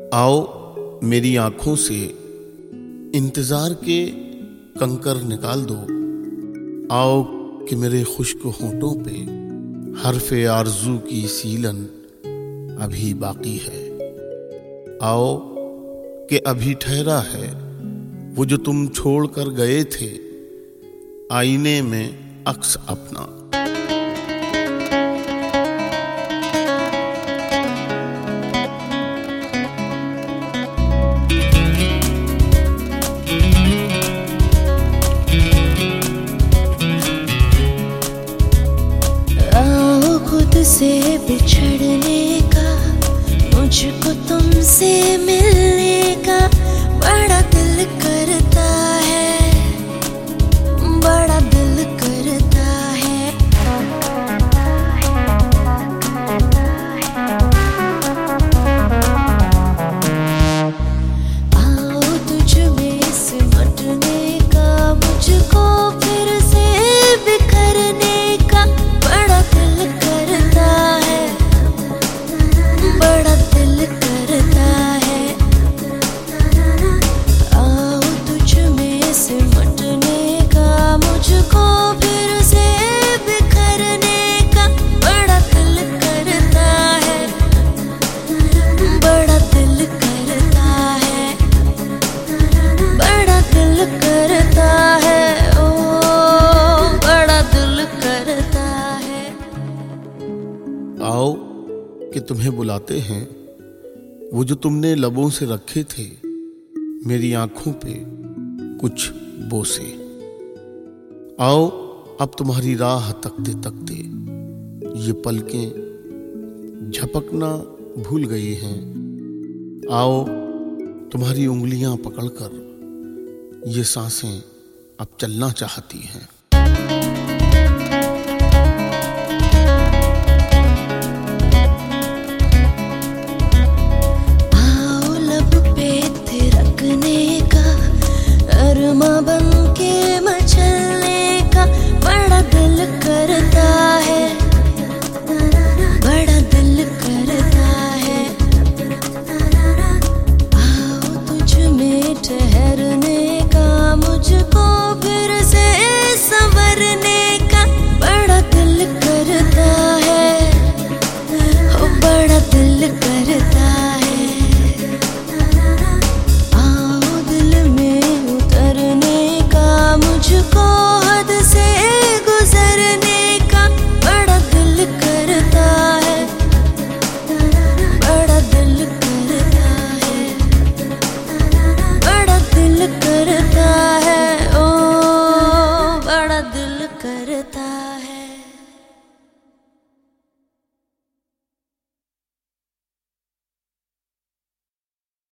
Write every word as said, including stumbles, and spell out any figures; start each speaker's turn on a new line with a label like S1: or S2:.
S1: आओ मेरी आंखों से इंतजार के कंकर निकाल दो। आओ कि मेरे खुश्क होंठों पे हरफे आरज़ू की सीलन अभी बाकी है। आओ कि अभी ठहरा है वो जो तुम छोड़ कर गए थे, आईने में अक्स अपना।
S2: आओ खुद से बिछड़ने का, मुझको तुमसे मिलने का बड़ा दिल करता है, बड़ा दिल करता है। आओ तुझ में सिमटने का, मुझको फिर से बिखरने का बड़ा दिल करता है, बड़ा दिल करता है। आओ तुझ में सिमटने का, मुझको फिर से बिखरने का बड़ा दिल करता है, बड़ा दिल करता है, बड़ा दिल करता है, ओ बड़ा दिल करता है।
S1: आओ कि तुम्हें बुलाते हैं वो जो तुमने लबों से रखे थे मेरी आंखों पे कुछ बोसे। आओ अब तुम्हारी राह तकते तकते ये पलकें झपकना भूल गई हैं। आओ तुम्हारी उंगलियां पकड़कर ये सांसें अब चलना चाहती हैं।